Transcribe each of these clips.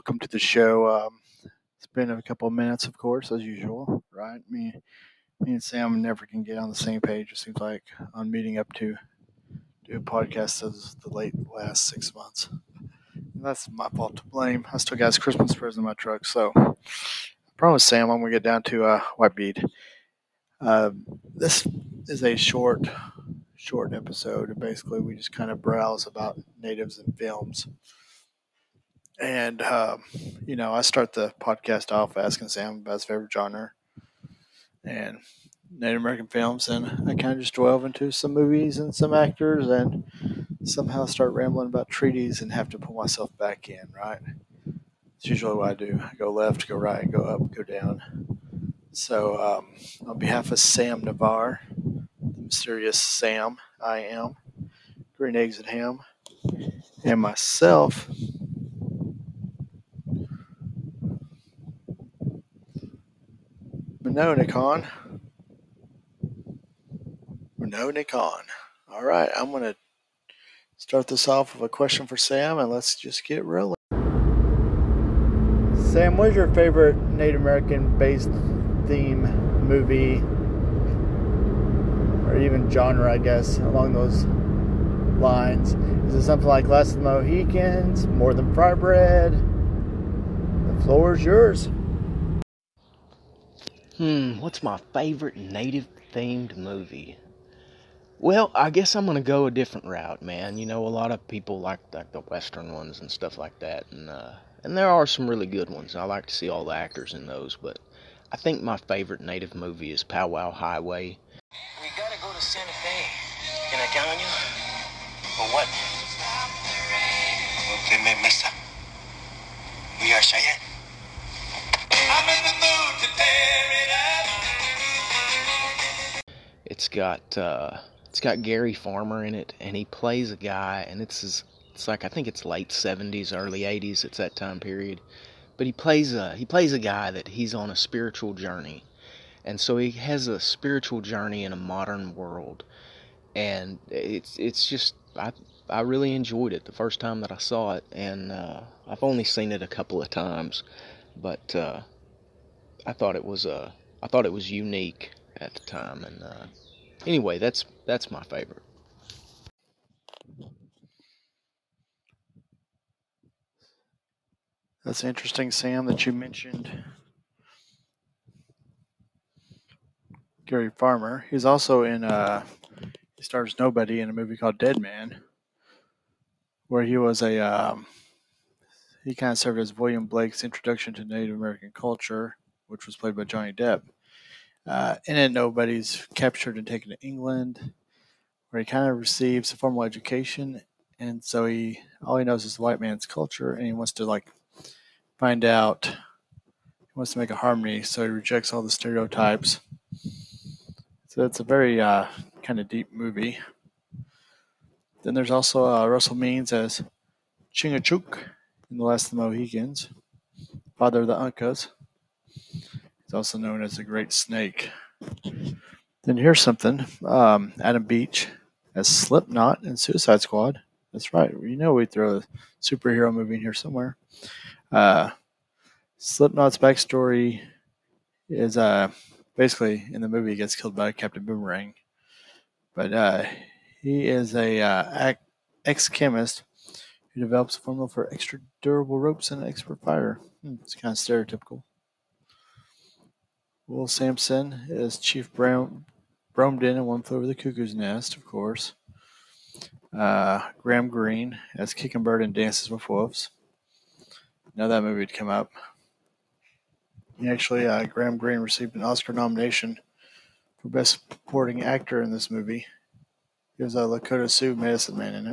welcome to the show. It's been a couple of minutes, of course, as usual, right? Me and Sam never can get on the same page. It seems like on meeting up to do a podcast as the last 6 months. And that's my fault to blame. I still got his Christmas present in my truck, so I promise Sam I'm gonna get down to White Bead. This is a short episode. Basically, we just kind of browse about natives and films. And, I start the podcast off asking Sam about his favorite genre and Native American films. And I kind of just delve into some movies and some actors and somehow start rambling about treaties and have to pull myself back in, right? It's usually what I do. I go left, go right, go up, go down. So, on behalf of Sam Navarre, the mysterious Sam I am, Green Eggs and Ham, and myself, Minonicon. All right, I'm going to start this off with a question for Sam, and let's just get rolling. Sam, what is your favorite Native American-based theme movie, or even genre, I guess, along those lines? Is it something like Last of the Mohicans, More Than Fry Bread? The floor is yours. What's my favorite native-themed movie? Well, I guess I'm gonna go a different route, man. A lot of people like the Western ones and stuff like that, and there are some really good ones. I like to see all the actors in those, but I think my favorite native movie is Powwow Highway. We gotta go to Santa Fe. Can I count on you? For what? Okay, mister. We are Cheyenne. I'm in the mood to tear it up. It's got Gary Farmer in it, and he plays a guy, and it's like, I think it's late 70s, early 80s. It's that time period, but he plays a guy that he's on a spiritual journey, and so he has a spiritual journey in a modern world, and it's just I really enjoyed it the first time that I saw it, and I've only seen it a couple of times, but I thought it was unique at the time, and anyway, that's my favorite. That's interesting, Sam, that you mentioned Gary Farmer. He's also in he stars Nobody in a movie called Dead Man, where he was he kind of served as William Blake's introduction to Native American culture, which was played by Johnny Depp. In it, Nobody's captured and taken to England, where he kind of receives a formal education, and so all he knows is the white man's culture, and he wants to find out. He wants to make a harmony, so he rejects all the stereotypes. So it's a very kind of deep movie. Then there's also Russell Means as Chingachgook in The Last of the Mohicans, father of the Uncas. He's also known as the Great Snake. Then here's something. Adam Beach as Slipknot in Suicide Squad. That's right. We throw a superhero movie in here somewhere. Slipknot's backstory is basically in the movie he gets killed by Captain Boomerang. But he is a ex-chemist who develops a formula for extra durable ropes and expert fire. It's kind of stereotypical. Will Sampson is Chief Bromden in One Flew Over the Cuckoo's Nest, of course. Graham Greene as Kickenbird in Dances with Wolves. Now that movie had come up. Actually, Graham Greene received an Oscar nomination for Best Supporting Actor in this movie. He was Lakota Sioux Medicine Man in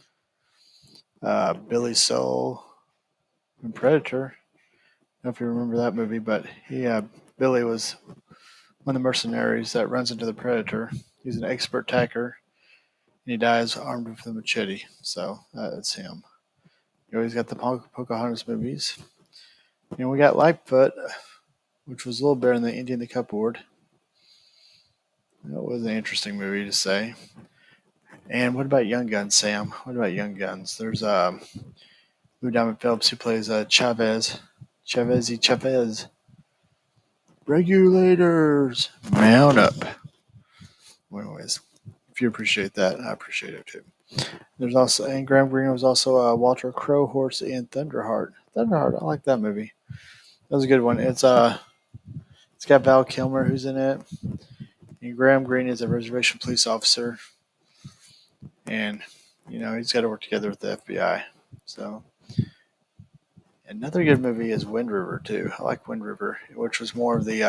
it. Billy Soul in Predator. I don't know if you remember that movie, but Billy was one of the mercenaries that runs into the Predator. He's an expert attacker, and he dies armed with a machete. So that's him. He's got the Pocahontas movies. We got Lightfoot, which was a little better than the Indian the Cupboard. That was an interesting movie to say. And what about Young Guns, Sam? What about Young Guns? There's Lou Diamond Phillips, who plays Chavez. Chavez. Regulators, mount up. Anyways, if you appreciate that, I appreciate it too. There's also, and Graham Greene was also Walter Crowhorse in Thunderheart. I like that movie. That was a good one. It's got Val Kilmer who's in it, and Graham Greene is a reservation police officer, and he's got to work together with the FBI. So another good movie is Wind River too. I like Wind River, which was more of the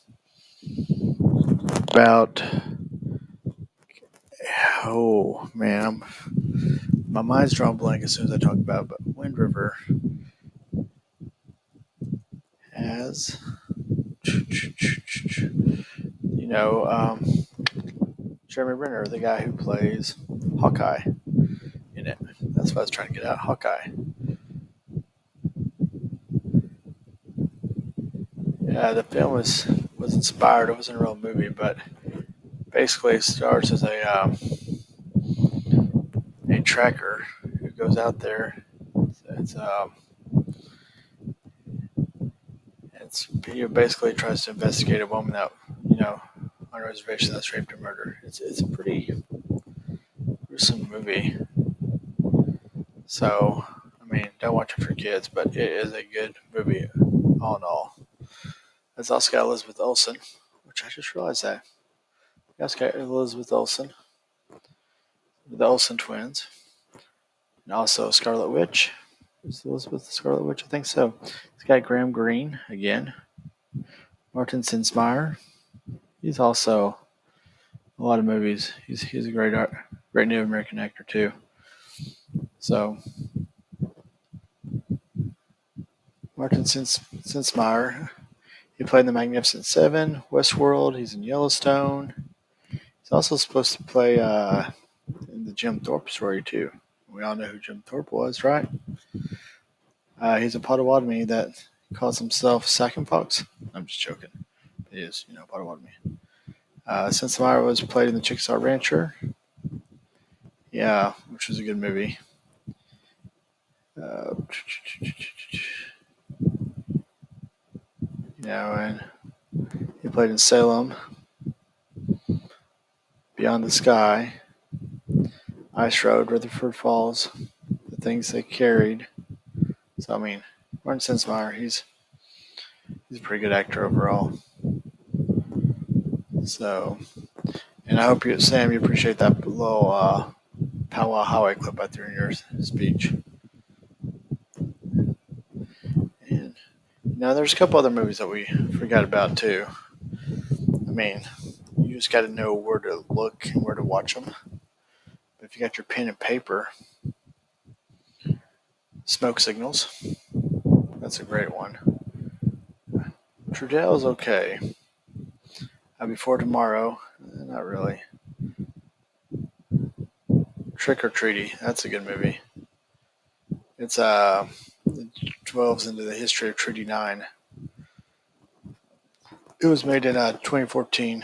about. Oh man, my mind's drawn blank as soon as I talk about it. But Wind River has, Jeremy Renner, the guy who plays Hawkeye in it. That's what I was trying to get at. Hawkeye. Yeah, the film was inspired. It wasn't a real movie, but basically it stars as a tracker who goes out there. He basically tries to investigate a woman that on a reservation that's raped or murdered. It's a pretty gruesome movie. So don't watch it for kids, but it is a good movie all in all. It's also got Elizabeth Olsen, which I just realized that. It's got Elizabeth Olsen, the Olsen twins, and also Scarlet Witch. Is Elizabeth the Scarlet Witch? I think so. It's got Graham Greene again. Martin Sinsmeyer. He's also a lot of movies. He's a great Native American actor too. So Martin Sinsmeyer. He played in The Magnificent Seven, Westworld. He's in Yellowstone. He's also supposed to play in the Jim Thorpe story too. We all know who Jim Thorpe was, right? He's a Potawatomi that calls himself Sac and Fox. I'm just joking. He is, Potawatomi. Sinsmeyer was played in The Chickasaw Rancher. Yeah, which was a good movie. And he played in Salem, Beyond the Sky, Ice Road, Rutherford Falls, The Things They Carried. So Martin Sinsmeyer, he's a pretty good actor overall. So, and I hope Sam, you appreciate that little Powwow Highway clip I threw in your speech. And there's a couple other movies that we forgot about too. You just got to know where to look and where to watch them. But if you got your pen and paper, Smoke Signals, that's a great one. Trudell's okay. Before Tomorrow, not really. Trick or Treaty, that's a good movie. It's delves into the history of Treaty 9. It was made in 2014.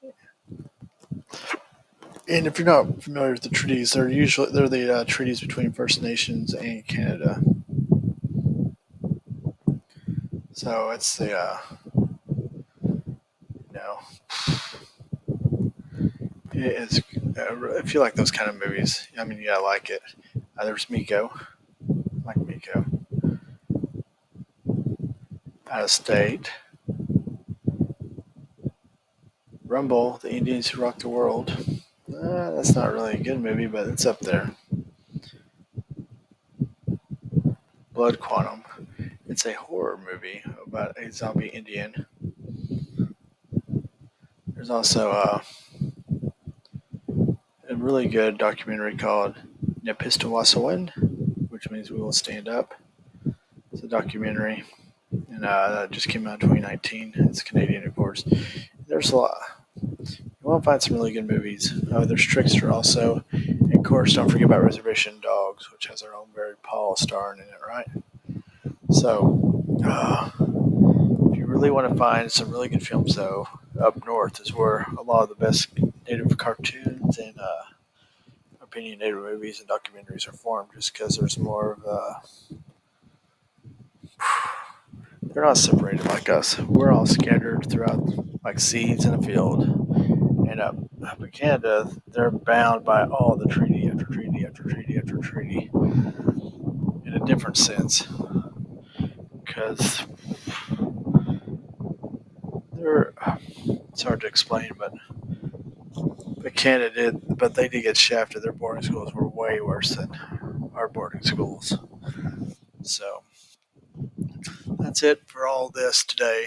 And if you're not familiar with the treaties, they're the treaties between First Nations and Canada. So it's the it is. If you like those kind of movies, I like it. There's Miko. I like Miko. Out of State. Rumble, The Indians Who Rocked the World. That's not really a good movie, but it's up there. Blood Quantum. It's a horror movie about a zombie Indian. There's also a really good documentary called Nepistawasawan, which means We Will Stand Up. It's a documentary, and that just came out in 2019. It's Canadian, of course. There's a lot. You want to find some really good movies. There's Trickster also. And of course, don't forget about Reservation Dogs, which has our own Barry Paul starring in it, right? So, if you really want to find some really good films, though, up north is where a lot of the best native cartoons and opinionated movies and documentaries are formed, just because there's more of they're not separated like us. We're all scattered throughout like seeds in a field. And up in Canada, they're bound by all the treaty after treaty after treaty after treaty in a different sense. Because they're, it's hard to explain, but Canada did, but they did get shafted. Their boarding schools were way worse than our boarding schools. So that's it for all this today.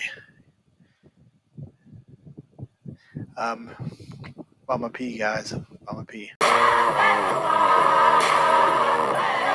Mama P, guys. Mama P.